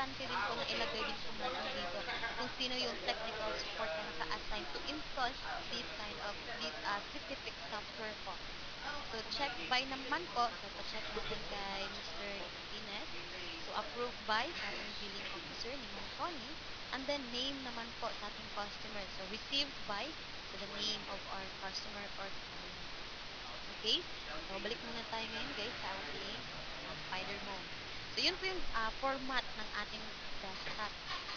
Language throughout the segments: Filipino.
importante din po na ilagay din po natin dito kung sino yung technical support na naka-assign to install this specific software po. So, check by naman po. So, pa-check natin kay Mr. Ines. So, approved by sa ating billing officer ni Ma'am Connie. And then, name naman po sa ating customer. So, received by, so the name of our customer or client. Okay? So, balik muna tayo ngayon guys sa ating Spider Home. So, yun po yung format ng ating desktop.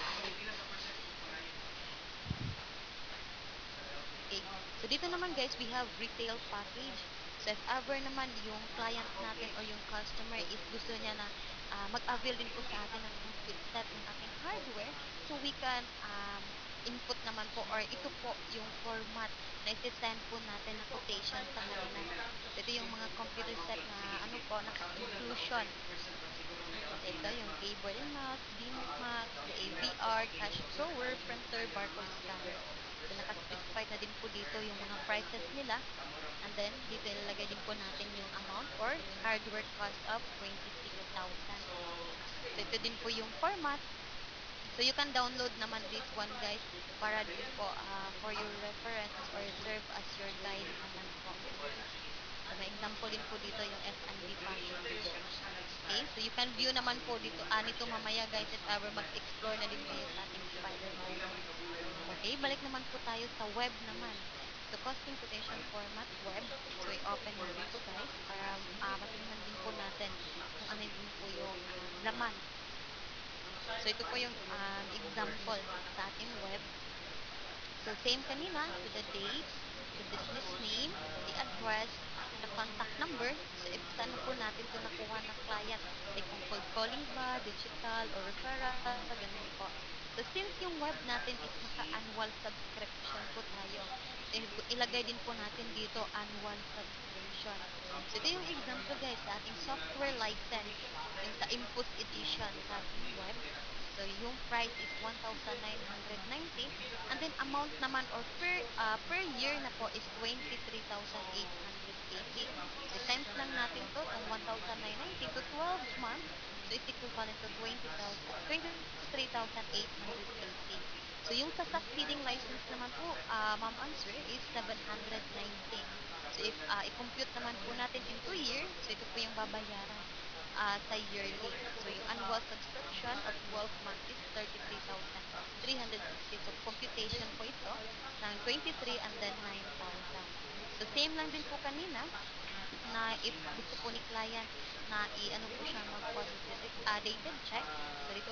Okay. So, dito naman guys, we have retail package. So, if ever naman yung client natin or yung customer is gusto niya na mag-avail din po sa atin ng complete set ng ating hardware, so we can input naman po or ito po yung format na isi-send po natin na quotation sa kanila. So, ito yung mga computer set na ano po, naka-inclusion. So, ito yung keyboard and mouse, DMAX, the AVR, cash drawer, printer, barcode scanner. So, naka-specified na din po dito yung mga prices nila. And then, dito ilalagay din po natin yung amount or hardware cost of 26,000. So, ito din po yung format. So, you can download naman this one, guys, para din po for your reference or serve as your guide naman po. So, may example din po dito yung F&B package. Okay, so you can view naman po dito, nito mamaya guys, if ever mag-explore na din kayo sa ating Spider Home. Okay, balik naman po tayo sa web naman. So, costing quotation format, web. So, i-open natin po guys para matingnan din po natin kung ano din po yung laman. So, ito po yung example sa ating web. So, same kanina. So, the date, the business name, the address, the contact number. So, if saan po natin ito nakuha ng client. Like kung cold calling ba, digital, or referral, ganun po. So, since yung web natin is naka-annual subscription po tayo, so, ilagay din po natin dito annual subscription. So, ito yung example guys sa ating software license, yung sa Impus Edition sa ating web. So, yung price is 1,990. And then, amount naman or per year na po is 23,880. So, times lang natin to, itong 1,990 to 12 months. So, is equivalent to 23,880. So, yung sa succeeding license naman po, ma'am and sir, is 790. So, if i-compute naman po natin into year, so ito po yung babayaran sa yearly. So, yung annual subscription of 12 months is 33,360. So, computation po ito ng 23 and then 9,000. So, same lang din po kanina na if gusto po ni client na i-ano po siya mag-quantitative dated check. So, dito